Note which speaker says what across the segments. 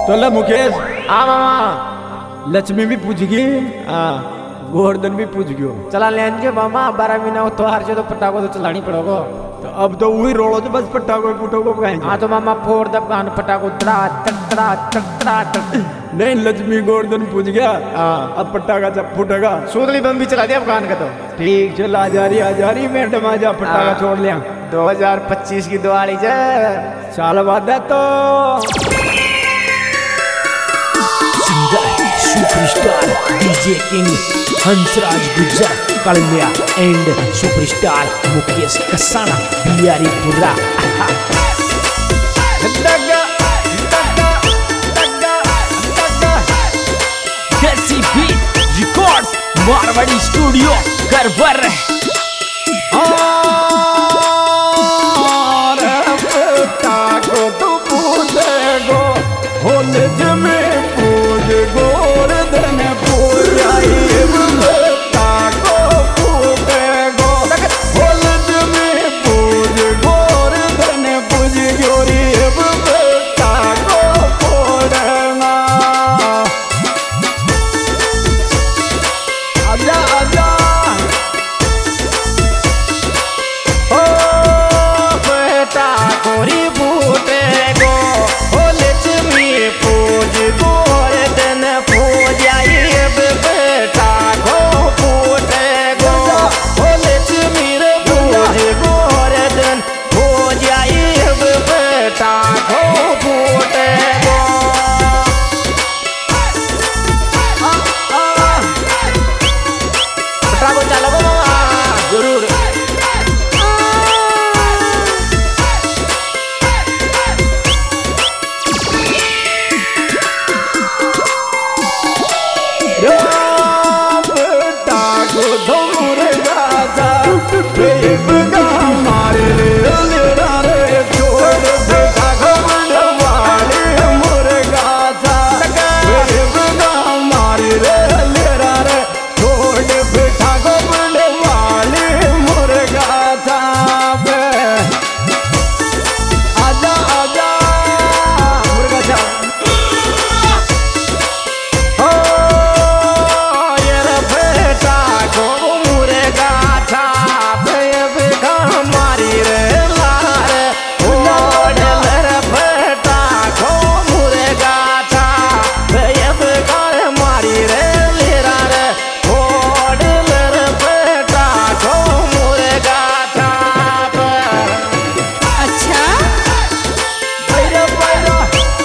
Speaker 1: तो ला मुकेश
Speaker 2: हाँ मामा।
Speaker 1: लक्ष्मी भी पूछ गई, हाँ गोवर्धन भी पूछ गयो।
Speaker 2: चला लेंगे मामा 12 महीना तो हार जो तो पटाखो तो चलानी पड़ोगो।
Speaker 1: तो अब तो वही रोड़ो तो बस पटाखो फुटोगो कहीं।
Speaker 2: हाँ तो मामा फोड़ दब कान पटाखो तड़ा तक तड़ा तक तड़ा तक।
Speaker 1: नहीं लक्ष्मी गोवर्धन पूछ गया,
Speaker 2: हाँ
Speaker 1: अब पटाखा जब फूटेगा
Speaker 2: सूदली बम भी चला दिया अब कान का तो।
Speaker 1: ठीक चल आ जा रही मैडम आ जा पटाखा
Speaker 2: हाँ।
Speaker 1: छोड़ लिया।
Speaker 2: 2025 की दिवाली जे
Speaker 1: साल बाद है तो
Speaker 3: superstar DJ king Hansraj Gujjar Kalamiya and superstar Mukesh Kasana Biharipura. Desi beat records Marwari studio Karwar.
Speaker 1: पटाखो तो फूटेगो होलिज में पूज गोवर्धन पूजाई। पटाखो फूटेगो होलिज में पूज गोवर्धन पूज गोरी। पटाखो फोड़ना आजा आजा
Speaker 2: ओ पटाखोरी फूटेगो ओ लक्ष्मी पूज गोवर्धन पूजाई। पटाखो फूटेगो ओ लक्ष्मी पूज गोवर्धन पूजाई। पटाखो फूटेगो पटाखो चलो मामा जरूर।
Speaker 1: पटाखो धूर गाजा बेबगा मारे लेरा रे छोड़ पटाखो बंडवाले मुर्गा था। बेबगा मारे लेरा रे छोड़ पटाखो बंडवाले मुर्गा था। आजा आजा मुर्गा था।
Speaker 2: ओ ये पटाखो मुर्गा था बेबगा मारी रे लार ओडल रे। पटाखो मुर्गा था बेबगा मारी रे लेरा रे ओडल रे। पटाखो मुर्गा था।
Speaker 4: अच्छा
Speaker 1: बैरा बैरा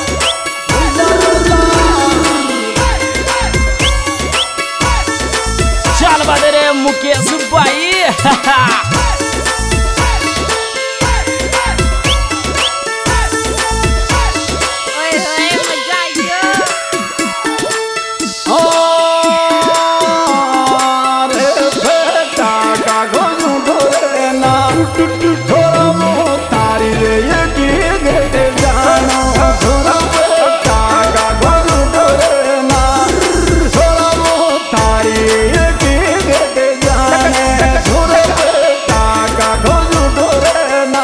Speaker 3: चल बदे रे मुकेश भाई।
Speaker 4: ओए होए मजा आइयो।
Speaker 1: रे पटाखा गोनू ढोरे ना थोड़ा मोह तारी रे ये की गेटे जानो। थोड़ा पटाखा गोनू ढोरे ना थोड़ा मोह तारी ये की गेटे जाने। थोड़ा पटाखा गोनू ढोरे ना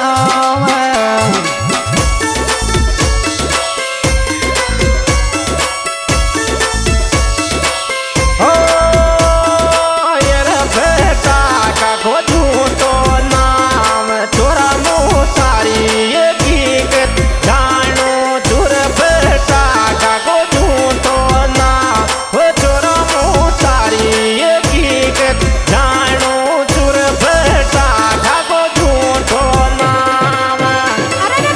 Speaker 2: ओ ये पटाखा को झूठो नाम चोरा मुँह तारी ये गीत जानो। चुर पटाखा को झूठो नाम चोरा मुँह तारी ये गीत जानो। चुर पटाखा को झूठो नाम।
Speaker 4: अरे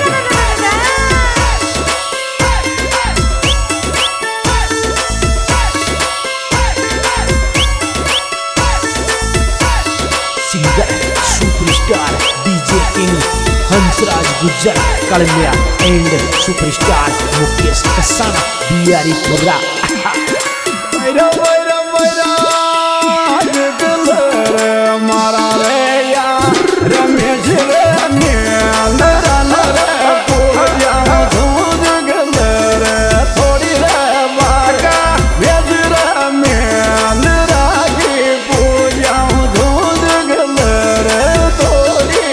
Speaker 3: singer superstar DJ king Hansraj Gujjar Kalamiya and superstar Mukesh Kasana Biharipura.
Speaker 1: बैरा बैरा बैरा दिल रे मारा रे यार रमेश रे नींदरा रे पूजा दूध गल रे थोड़ी रे बाका भेज रे नींदरा की पूजा दूध गल रे थोड़ी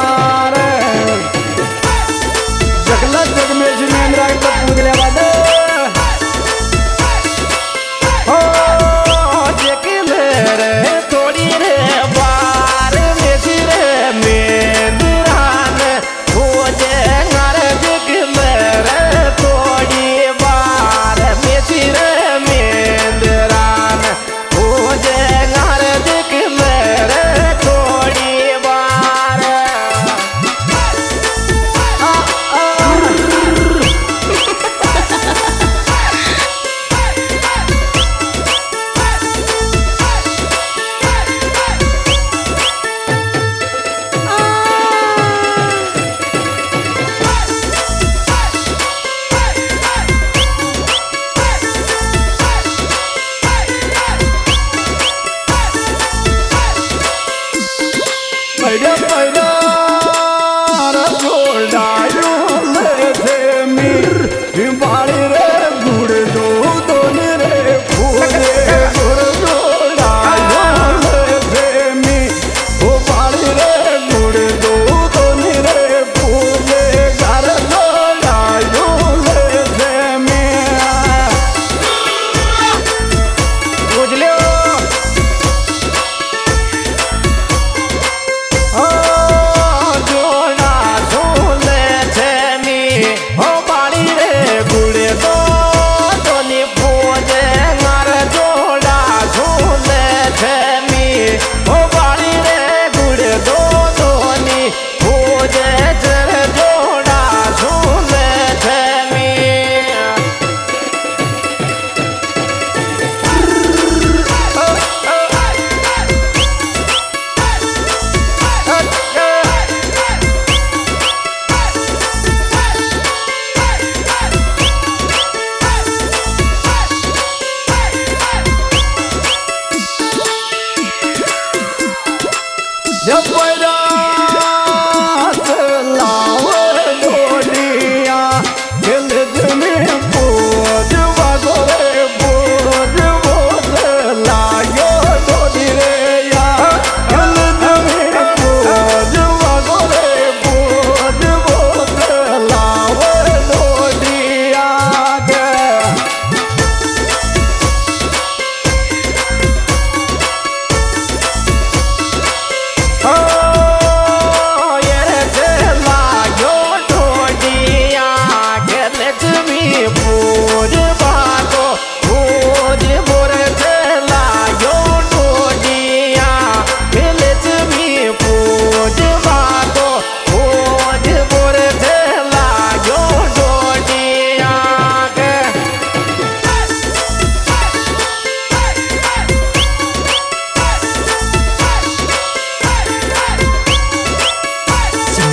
Speaker 1: बार जगला जग में नींदरा पूजले बाद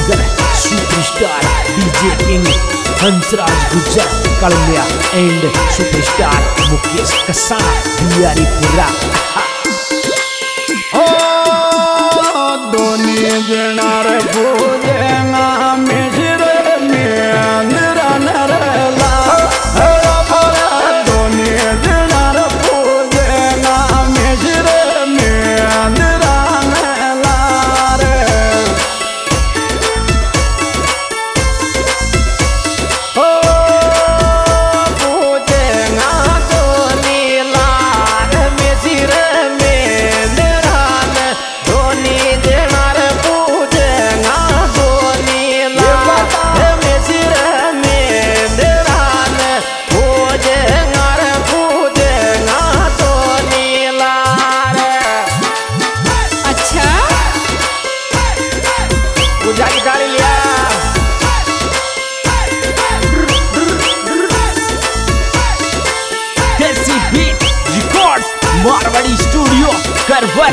Speaker 3: singer superstar DJ king Hansraj Gujjar Kalamiya and superstar Mukesh Kasana Biharipura.
Speaker 1: ओ दोनी जनार पूजेगा मिश्र में नरला दोनी जनार पूजेगा मिश्र में नरला रे ओ पूजेगा दोनी लाल मिश्र में नरला दोनी जनार पूजेगा दोनी लाल मिश्र में नरला पूजेगा पूजेगा दोनी लाल।
Speaker 4: अच्छा
Speaker 2: पूजा की गाड़ी लिया
Speaker 3: Desi beat records Marwari studio Karwar.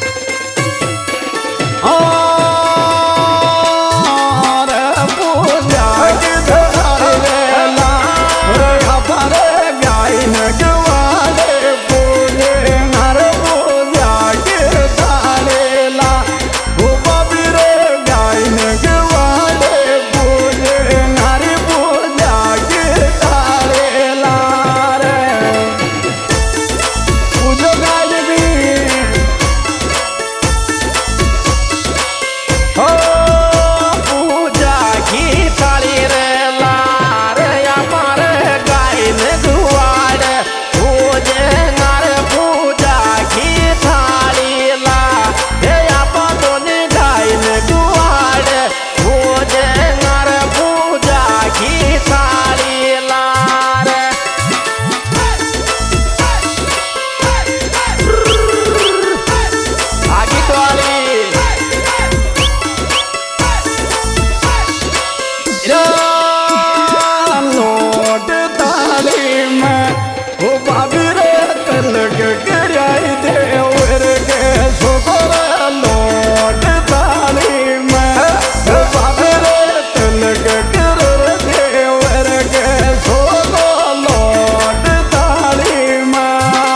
Speaker 1: और पूजा की धरेला पर गायन गवाले पूजे हर पूजा के धरेला ओ बबीर गायन गवाले पूजे हर पूजा के धरेला रे पूजो गाय भी ओ पूजा की थाली रे लार या पर गायन गुआड़ पूजे नर पूजा की थाली ला या पर दोने गायन गुआड़ पूजे नर पूजा की थाली ला रे आगे तो वाली लोट ताली में ओ बाबीर तलक कराई दे और के सोकर लोट ताली में ओ बाबीर तलक कर दे और के सोको लोट ताली में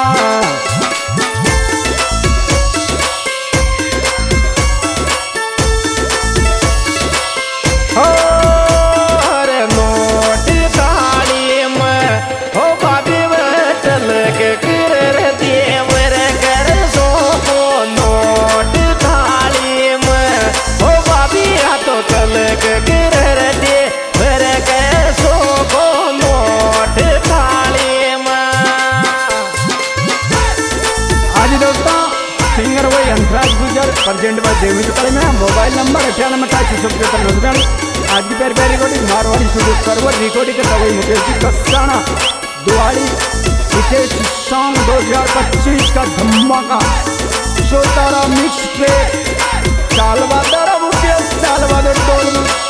Speaker 1: रे नोट ताली में हो बाबी बटल के कर देवर कर सो को नोट ताली में हो बाबी तो तल के कर देवर के सो को नोट ताली में। आज दोस्तों सिंगर वही हंसराज गुज्जर प्रेजेंट बाय देवी में मोबाइल नंबर 98 आज की प्यारी प्यारी रिकॉर्डिंग मारवाड़ी स्टूडियो सर्वर रिकॉर्डिंग करता हुई मुकेश जी कसाना दिवाली विशेष सॉन्ग 2025 का धमाका शोतारा मिक्स ट्रैक चालवा दर मुकेश चालवा दर